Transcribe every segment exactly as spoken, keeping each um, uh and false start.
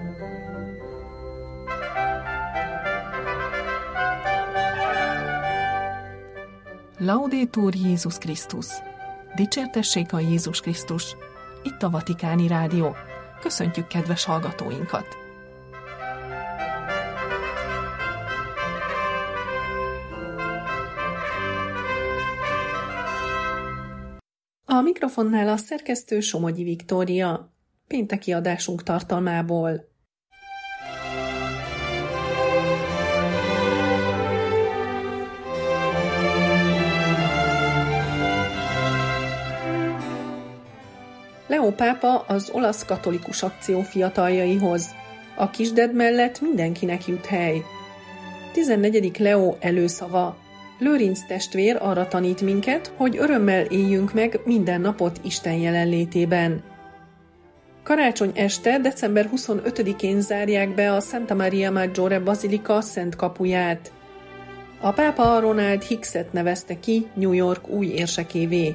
Laudetur Jézus Krisztus! Dicsértessék a Jézus Krisztus! Itt a Vatikáni Rádió. Köszöntjük kedves hallgatóinkat! A mikrofonnál a szerkesztő Somogyi Viktória. Pénteki adásunk tartalmából. Leó pápa az olasz katolikus akció fiataljaihoz. A kisded mellett mindenkinek jut hely. tizennegyedik Leó előszava. Lőrinc testvér arra tanít minket, hogy örömmel éljünk meg minden napot Isten jelenlétében. Karácsony este, december huszonötödikén zárják be a Santa Maria Maggiore Bazilika szent kapuját. A pápa Ronald Hickset nevezte ki New York új érsekévé.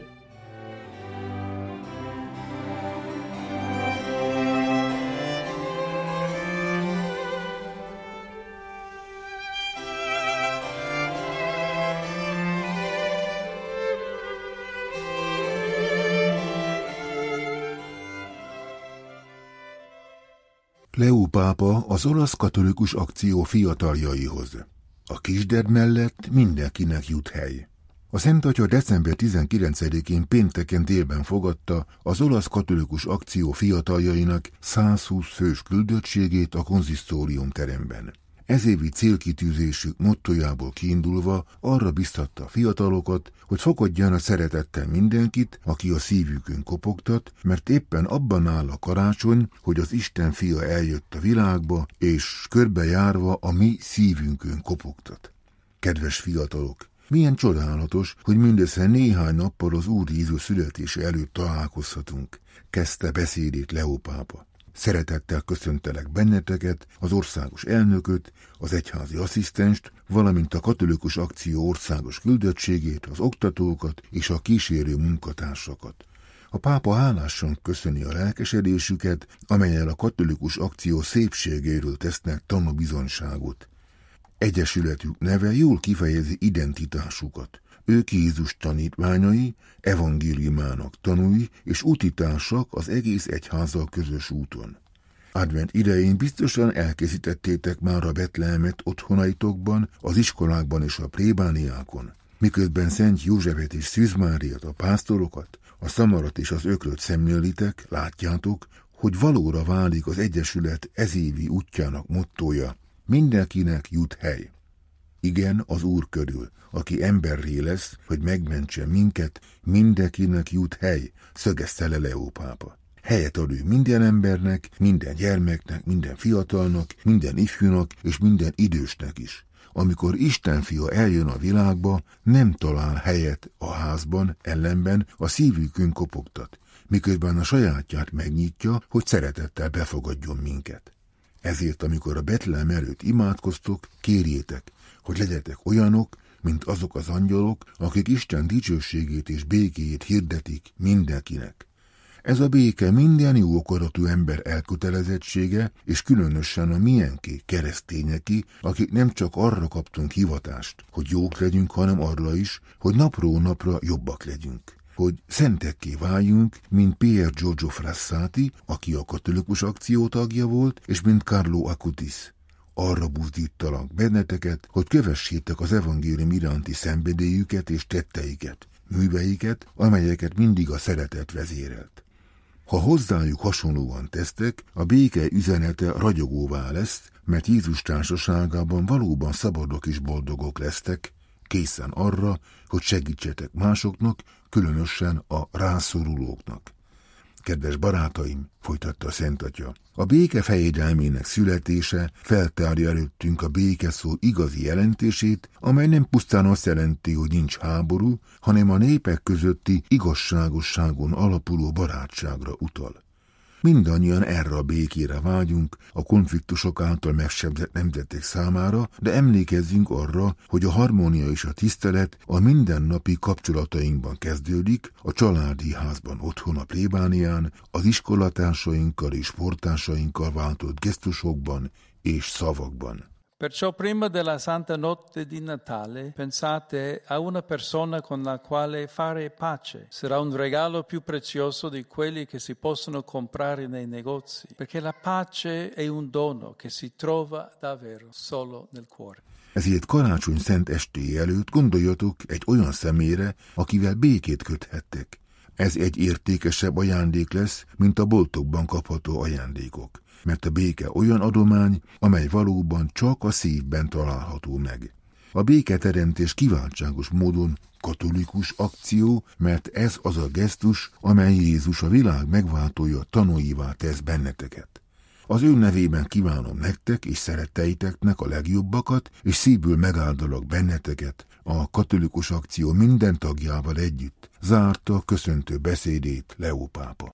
Leó pápa az olasz katolikus akció fiataljaihoz. A kisded mellett mindenkinek jut hely. A Szent Atya december tizenkilencedikén pénteken délben fogadta az olasz katolikus akció fiataljainak százhúsz fős küldöttségét a konzisztórium teremben. Ezévi célkitűzésük mottojából kiindulva arra biztatta a fiatalokat, hogy fogadjanak szeretettel mindenkit, aki a szívükön kopogtat, mert éppen abban áll a karácsony, hogy az Isten fia eljött a világba, és körbejárva a mi szívünkön kopogtat. Kedves fiatalok! Milyen csodálatos, hogy mindössze néhány nappal az Úr Jézus születése előtt találkozhatunk, kezdte beszédét Leó pápa. Szeretettel köszöntelek benneteket, az országos elnököt, az egyházi asszisztenst, valamint a katolikus akció országos küldöttségét, az oktatókat és a kísérő munkatársakat. A pápa hálásan köszöni a lelkesedésüket, amellyel a katolikus akció szépségéről tesznek tanúbizonyságot. Egyesületük neve jól kifejezi identitásukat. Ők Jézus tanítványai, evangéliumának tanúi és útitársak az egész egyházzal közös úton. Advent idején biztosan elkészítettétek már a Betlehemet otthonaitokban, az iskolákban és a plébániákon, miközben Szent Józsefet és Szűz Máriát, a pásztorokat, a szamarat és az ökröt szemlélitek, látjátok, hogy valóra válik az Egyesület ezévi útjának mottója: mindenkinek jut hely. Igen, az Úr körül, aki emberré lesz, hogy megmentse minket, mindenkinek jut hely, szögezte le Leó pápa. Helyet ad ő minden embernek, minden gyermeknek, minden fiatalnak, minden ifjúnak és minden idősnek is. Amikor Isten fia eljön a világba, nem talál helyet a házban, ellenben a szívükön kopogtat, miközben a sajátját megnyitja, hogy szeretettel befogadjon minket. Ezért, amikor a Betlehem előtt imádkoztok, kérjétek, hogy legyetek olyanok, mint azok az angyalok, akik Isten dicsőségét és békéjét hirdetik mindenkinek. Ez a béke minden jó akaratú ember elkötelezettsége, és különösen a miénké, keresztényeké, akik nem csak arra kaptunk hivatást, hogy jók legyünk, hanem arra is, hogy napról napra jobbak legyünk. Hogy szentekké váljunk, mint Pier Giorgio Frassati, aki a katolikus akció tagja volt, és mint Carlo Acutis. Arra buzdítalak benneteket, hogy kövessétek az evangélium iránti szenvedélyüket és tetteiket, műveiket, amelyeket mindig a szeretet vezérelt. Ha hozzájuk hasonlóan tesztek, a béke üzenete ragyogóvá lesz, mert Jézus társaságában valóban szabadok és boldogok lesztek, készen arra, hogy segítsetek másoknak, különösen a rászorulóknak. Kedves barátaim, folytatta a Szent Atya, a béke fejedelmének születése feltárja előttünk a béke szó igazi jelentését, amely nem pusztán azt jelenti, hogy nincs háború, hanem a népek közötti igazságosságon alapuló barátságra utal. Mindannyian erre a békére vágyunk, a konfliktusok által megsebzett nemzetek számára, de emlékezzünk arra, hogy a harmónia és a tisztelet a mindennapi kapcsolatainkban kezdődik, a családi házban otthon a plébánián, az iskolatársainkkal és sporttársainkkal váltott gesztusokban és szavakban. Perciò prima della Santa Notte di Natale pensate a una persona con la quale fare pace. Sarà un regalo più prezioso di quelli che si possono comprare nei negozi, perché la pace è un dono che si trova davvero solo nel cuore. Ezért karácsony szent estéje előtt gondoljatok egy olyan személyre, akivel békét köthettek. Ez egy értékesebb ajándék lesz, mint a boltokban kapható ajándékok, mert a béke olyan adomány, amely valóban csak a szívben található meg. A béketeremtés kiváltságos módon katolikus akció, mert ez az a gesztus, amely Jézus a világ megváltója tanúivá tesz benneteket. Az ő nevében kívánom nektek és szeretteiteknek a legjobbakat, és szívből megáldalak benneteket a katolikus akció minden tagjával együtt, zárta köszöntő beszédét Leó pápa.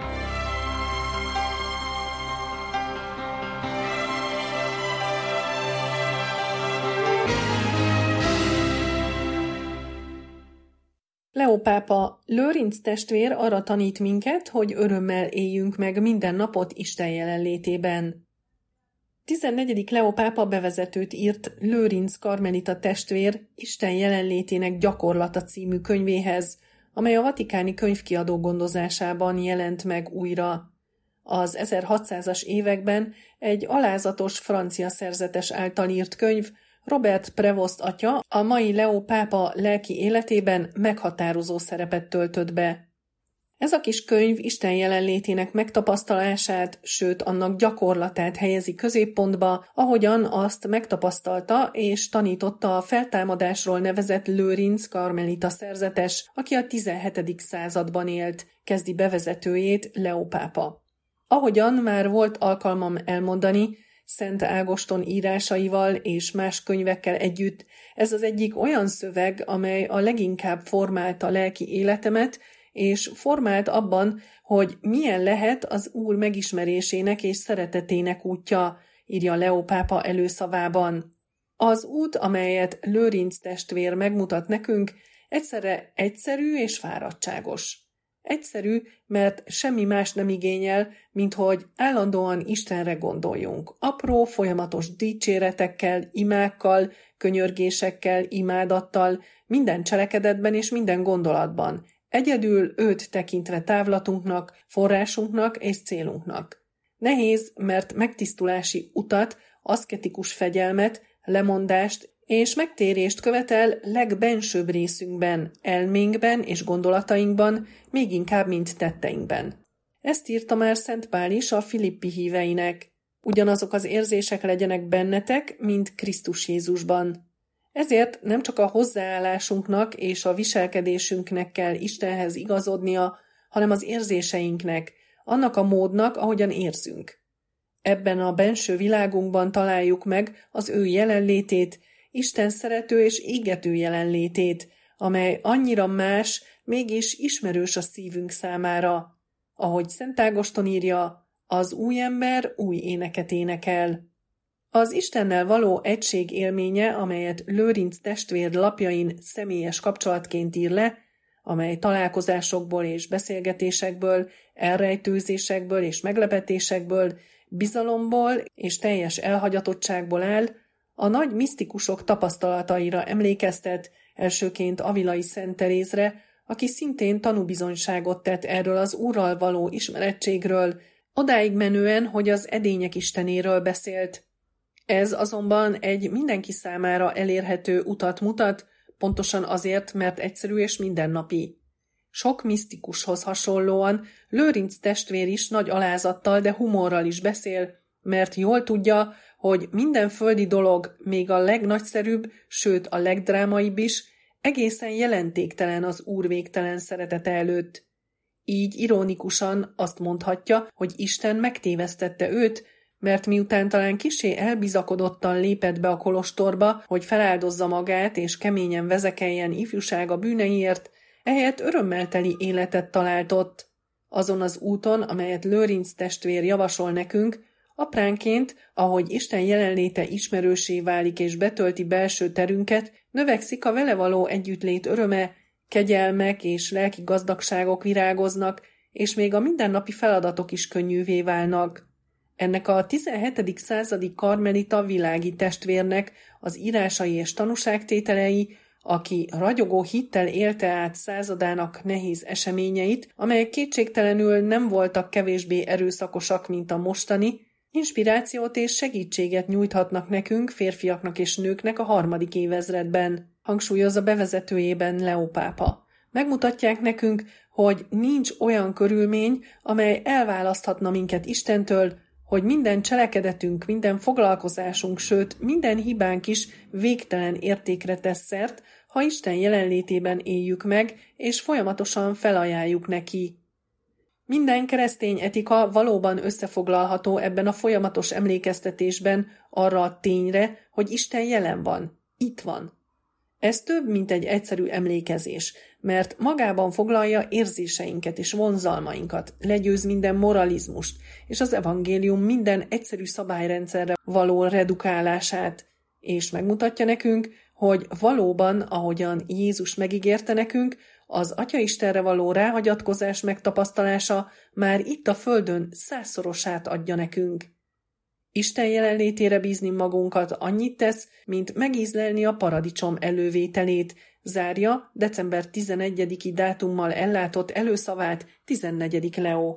Leó pápa, Lőrinc testvér arra tanít minket, hogy örömmel éljünk meg minden napot Isten jelenlétében. tizennegyedik Leó pápa bevezetőt írt Lőrinc karmelita testvér Isten jelenlétének gyakorlata című könyvéhez, amely a vatikáni könyvkiadó gondozásában jelent meg újra. Az ezerhatszázas években egy alázatos francia szerzetes által írt könyv Robert Prevost atya a mai Leó pápa lelki életében meghatározó szerepet töltött be. Ez a kis könyv Isten jelenlétének megtapasztalását, sőt annak gyakorlatát helyezi középpontba, ahogyan azt megtapasztalta és tanította a feltámadásról nevezett Lőrinc karmelita szerzetes, aki a tizenhetedik században élt, kezdi bevezetőjét Leó pápa. Ahogyan már volt alkalmam elmondani, Szent Ágoston írásaival és más könyvekkel együtt, ez az egyik olyan szöveg, amely a leginkább formálta lelki életemet, és formált abban, hogy milyen lehet az Úr megismerésének és szeretetének útja, írja Leó pápa előszavában. Az út, amelyet Lőrinc testvér megmutat nekünk, egyszerre egyszerű és fáradtságos. Egyszerű, mert semmi más nem igényel, mint hogy állandóan Istenre gondoljunk. Apró, folyamatos dicséretekkel, imákkal, könyörgésekkel, imádattal, minden cselekedetben és minden gondolatban. Egyedül őt tekintve távlatunknak, forrásunknak és célunknak. Nehéz, mert megtisztulási utat, aszketikus fegyelmet, lemondást és megtérést követel legbensőbb részünkben, elménkben és gondolatainkban, még inkább, mint tetteinkben. Ezt írta már Szent Pál is a Filippi híveinek. Ugyanazok az érzések legyenek bennetek, mint Krisztus Jézusban. Ezért nem csak a hozzáállásunknak és a viselkedésünknek kell Istenhez igazodnia, hanem az érzéseinknek, annak a módnak, ahogyan érzünk. Ebben a benső világunkban találjuk meg az ő jelenlétét, Isten szerető és égető jelenlétét, amely annyira más, mégis ismerős a szívünk számára. Ahogy Szent Ágoston írja, az új ember új éneket énekel. Az Istennel való egység élménye, amelyet Lőrinc testvér lapjain személyes kapcsolatként ír le, amely találkozásokból és beszélgetésekből, elrejtőzésekből és meglepetésekből, bizalomból és teljes elhagyatottságból áll, a nagy misztikusok tapasztalataira emlékeztet, elsőként Avilai Szent Terézre, aki szintén tanúbizonyságot tett erről az Úrral való ismerettségről, odáig menően, hogy az edények istenéről beszélt. Ez azonban egy mindenki számára elérhető utat mutat, pontosan azért, mert egyszerű és mindennapi. Sok misztikushoz hasonlóan Lőrinc testvér is nagy alázattal, de humorral is beszél, mert jól tudja, hogy minden földi dolog, még a legnagyszerűbb, sőt a legdrámaibb is, egészen jelentéktelen az Úr végtelen szeretete előtt. Így ironikusan azt mondhatja, hogy Isten megtévesztette őt, mert miután talán kissé elbizakodottan lépett be a kolostorba, hogy feláldozza magát és keményen vezekeljen ifjúsága bűneiért, ehelyett örömmel teli életet talált ott. Azon az úton, amelyet Lőrinc testvér javasol nekünk, apránként, ahogy Isten jelenléte ismerőssé válik és betölti belső terünket, növekszik a vele való együttlét öröme, kegyelmek és lelki gazdagságok virágoznak, és még a mindennapi feladatok is könnyűvé válnak. Ennek a tizenhetedik századi karmelita világi testvérnek az írásai és tanúságtételei, aki ragyogó hittel élte át századának nehéz eseményeit, amelyek kétségtelenül nem voltak kevésbé erőszakosak, mint a mostani, inspirációt és segítséget nyújthatnak nekünk, férfiaknak és nőknek a harmadik évezredben, hangsúlyozza bevezetőjében Leó pápa. Megmutatják nekünk, hogy nincs olyan körülmény, amely elválaszthatna minket Istentől, hogy minden cselekedetünk, minden foglalkozásunk, sőt, minden hibánk is végtelen értékre tesz szert, ha Isten jelenlétében éljük meg, és folyamatosan felajánljuk neki. Minden keresztény etika valóban összefoglalható ebben a folyamatos emlékeztetésben arra a tényre, hogy Isten jelen van, itt van. Ez több, mint egy egyszerű emlékezés, mert magában foglalja érzéseinket és vonzalmainkat, legyőz minden moralizmust, és az evangélium minden egyszerű szabályrendszerre való redukálását, és megmutatja nekünk, hogy valóban, ahogyan Jézus megígérte nekünk, az Atya-Istenre való ráhagyatkozás megtapasztalása már itt a földön százszorosát adja nekünk. Isten jelenlétére bízni magunkat annyit tesz, mint megízlelni a paradicsom elővételét, zárja december tizenegyediki dátummal ellátott előszavát tizennegyedik Leó.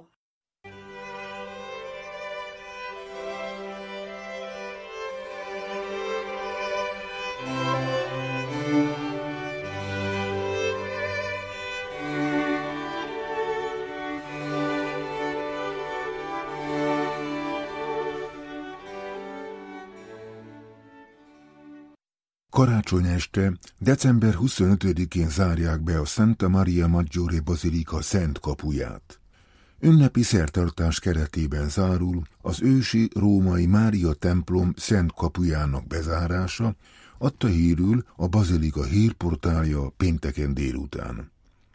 Karácsony este, december huszonötödikén zárják be a Santa Maria Maggiore Bazilika szent kapuját. Ünnepi szertartás keretében zárul az ősi római Mária templom szent kapujának bezárása, adta hírül a bazilika hírportálja pénteken délután.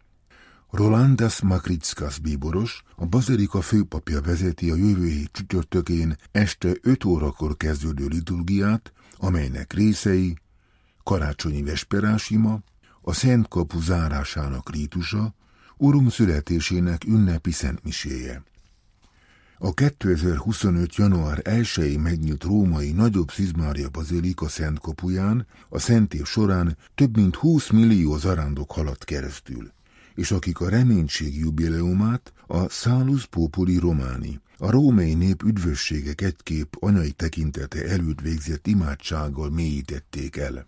Rolandas Makrickas bíboros, a bazilika főpapja vezeti a jövő hét csütörtökén este öt órakor kezdődő liturgiát, amelynek részei karácsonyi vesperásima, a Szent Kapu zárásának rítusa, Urunk születésének ünnepi szentmiséje. A kétezer-huszonöt. január elsején megnyílt római nagyobb szizmária bazilika Szent Kapuján a szent év során több mint húsz millió zarándok haladt keresztül, és akik a reménység jubileumát, a Salus Populi Romani, a római nép üdvösségek egykép anyai tekintete előtt végzett imádsággal mélyítették el.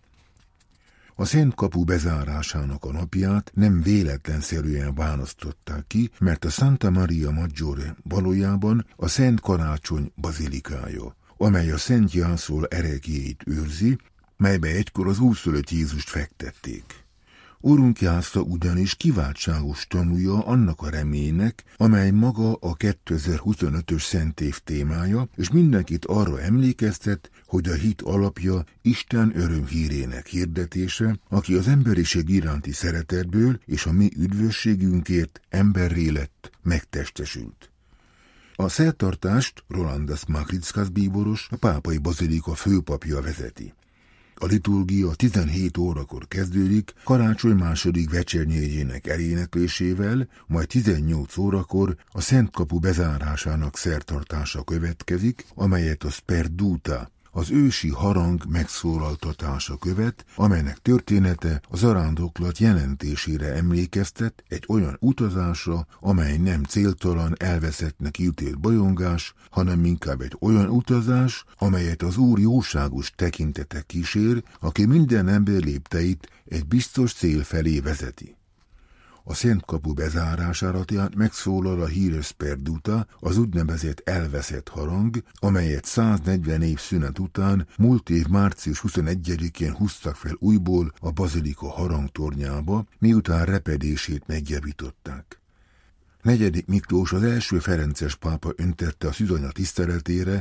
A Szent Kapu bezárásának a napját nem véletlenszerűen választották ki, mert a Santa Maria Maggiore valójában a Szent Karácsony bazilikája, amely a Szent Jászol ereklyéit őrzi, melybe egykor az Úrszülött Jézust fektették. Urunk Jászla ugyanis kiváltságos tanúja annak a reménynek, amely maga a kétezer-huszonötös szentév témája, és mindenkit arra emlékeztet, hogy a hit alapja Isten örömhírének hirdetése, aki az emberiség iránti szeretetből és a mi üdvösségünkért emberré lett, megtestesült. A szertartást Rolandas Makrickas bíboros, a pápai bazilika főpapja vezeti. A liturgia tizenhét órakor kezdődik, karácsony második vecsernyéjének eléneklésével, majd tizennyolc órakor a Szent Kapu bezárásának szertartása következik, amelyet a Sperduta, az ősi harang megszólaltatása követ, amelynek története a zarándoklat jelentésére emlékeztet, egy olyan utazásra, amely nem céltalan, elveszettnek ítélt bajongás, hanem inkább egy olyan utazás, amelyet az Úr jóságos tekintete kísér, aki minden ember lépteit egy biztos cél felé vezeti. A Szent Kapu bezárására tehát megszólal a híres Sperduta, az úgynevezett elveszett harang, amelyet száznegyven év szünet után múlt év március huszonegyedikén húztak fel újból a bazilika harangtornyába, miután repedését megjavították. Negyedik Miklós az első ferences pápa öntette a szűzanya tiszteletére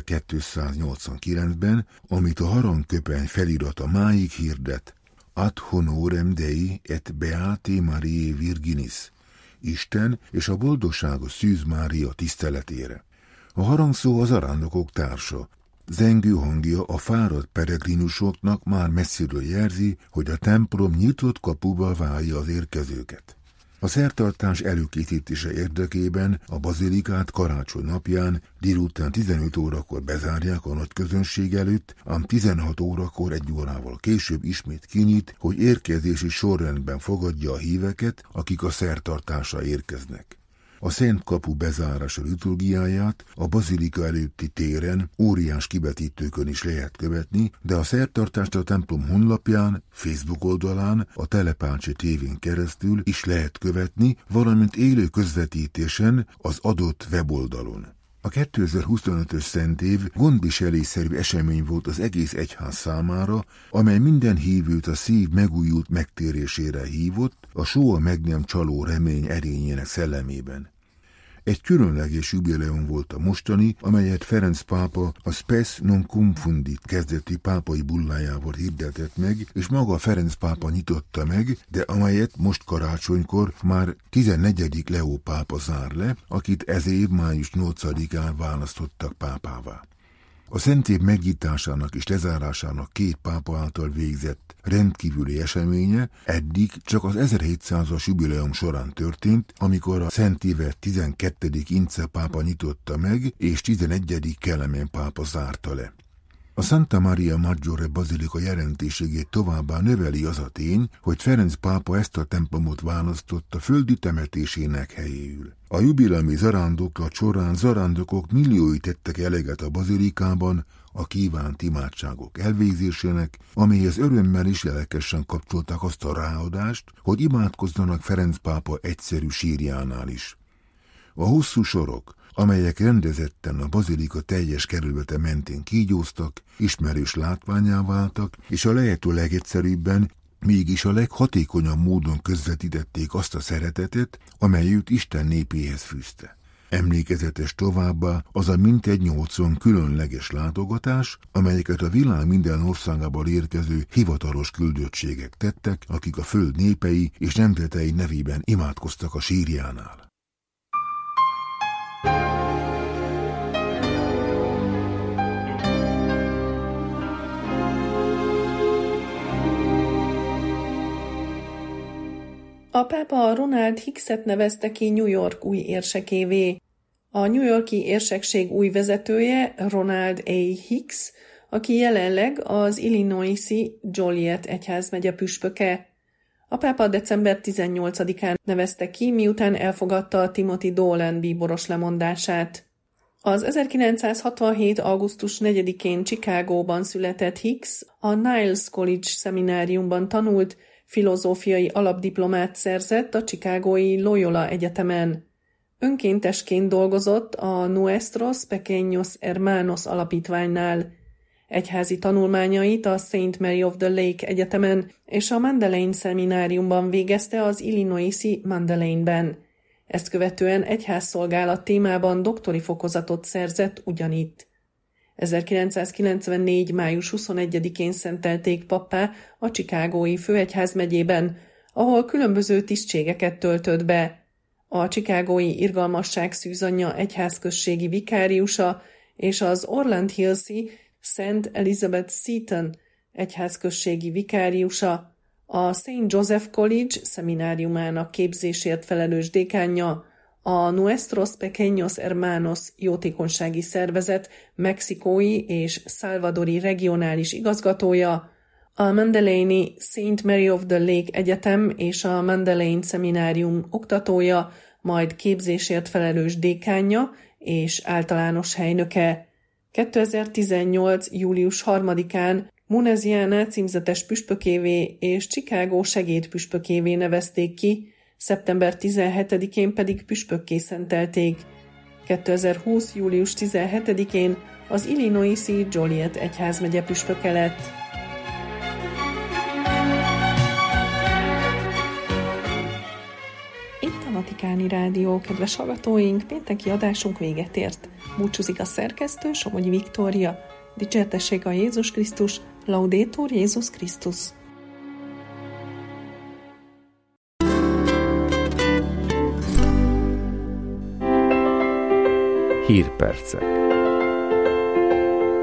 ezerkétszáznyolcvankilencben, amit a harangköpeny felirata máig hirdet: Ad honorem Dei et Beate Mariae Virginis, Isten és a boldogságos Szűz Mária tiszteletére. A harangszó az zarándokok társa. Zengő hangja a fáradt peregrinusoknak már messziről jelzi, hogy a templom nyitott kapuba várja az érkezőket. A szertartás előkészítése érdekében a bazilikát karácsony napján délután tizenöt órakor bezárják a nagy közönség előtt, ám tizenhat órakor egy órával később ismét kinyit, hogy érkezési sorrendben fogadja a híveket, akik a szertartásra érkeznek. A Szent Kapu bezárása liturgiáját a bazilika előtti téren óriás kivetítőkön is lehet követni, de a szertartást a templom honlapján, Facebook oldalán, a Telepácsi tévén keresztül is lehet követni, valamint élő közvetítésen az adott weboldalon. A kétezer-huszonötös szentév gondviselésszerű esemény volt az egész egyház számára, amely minden hívőt a szív megújult megtérésére hívott, a soha meg nem csaló remény erényének szellemében. Egy különleges jubileum volt a mostani, amelyet Ferenc pápa a Spes non cum fundit kezdeti pápai bullájával hirdetett meg, és maga Ferenc pápa nyitotta meg, de amelyet most karácsonykor már tizennegyedik Leó pápa zár le, akit ez év május nyolcadikán választottak pápává. A szentév megnyitásának és lezárásának két pápa által végzett rendkívüli eseménye eddig csak az ezerhétszázas jubileum során történt, amikor a szentévet tizenkettedik Ince pápa nyitotta meg, és tizenegyedik Kelemen pápa zárta le. A Santa Maria Maggiore bazilika jelentőségét továbbá növeli az a tény, hogy Ferenc pápa ezt a templomot választotta földi temetésének helyéül. A jubileumi zarándoklat során zarándokok milliói tettek eleget a bazilikában a kívánt imádságok elvégzésének, amelyhez örömmel is lelkesen kapcsolták azt a ráadást, hogy imádkozzanak Ferenc pápa egyszerű sírjánál is. A hosszú sorok, amelyek rendezetten a bazilika teljes kerülete mentén kígyóztak, ismerős látvánnyá váltak, és a lehető legegyszerűbben, mégis a leghatékonyabb módon közvetítették azt a szeretetet, amely őt Isten népéhez fűzte. Emlékezetes továbbá az a mintegy nyolcvan különleges látogatás, amelyeket a világ minden országából érkező hivatalos küldöttségek tettek, akik a föld népei és nemzetei nevében imádkoztak a sírjánál. A pápa Ronald Hickset nevezte ki New York új érsekévé. A New York-i érsekség új vezetője Ronald A. Hicks, aki jelenleg az Illinois-i Joliet egyházmegye püspöke. A pápa december tizennyolcadikán nevezte ki, miután elfogadta a Timothy Dolan bíboros lemondását. Az ezerkilencszázhatvanhét. augusztus negyedikén Chicagóban született Hicks a Niles College szemináriumban tanult, filozófiai alapdiplomát szerzett a chicagói Loyola Egyetemen. Önkéntesként dolgozott a Nuestros Pequeños Hermanos alapítványnál. Egyházi tanulmányait a Saint Mary of the Lake Egyetemen és a Mandelain szemináriumban végezte az Illinois-i Mandelainben. Ezt követően egyházszolgálat témában doktori fokozatot szerzett ugyanitt. ezerkilencszázkilencvennégy. május huszonegyedikén szentelték pappá a Chicagói főegyházmegyében, ahol különböző tisztségeket töltött be. A Chicagói Irgalmasság szűzanyja egyházközségi vikáriusa és az Orland Hills-i Saint Elizabeth Seton egyházközségi vikáriusa, a Saint Joseph College szemináriumának képzésért felelős dékánja, a Nuestros Pequeños Hermanos jótékonysági szervezet mexikói és szalvadori regionális igazgatója, a Mandelaini Saint Mary of the Lake Egyetem és a Mandelain szeminárium oktatója, majd képzésért felelős dékánja és általános helynöke. kétezer-tizennyolc. július harmadikán Muneziana címzetes püspökévé és Chicago segédpüspökévé nevezték ki, szeptember tizenhetedikén pedig püspökké szentelték. kétezer-húsz. július tizenhetedikén az Illinois-i Joliet egyházmegye püspöke lett. Itt a Vatikáni Rádió, kedves hallgatóink, pénteki adásunk véget ért. Búcsúzik a szerkesztő, Somogyi Viktória. Dicsértessék a Jézus Krisztus, Laudetur Jézus Krisztus. Hírpercek.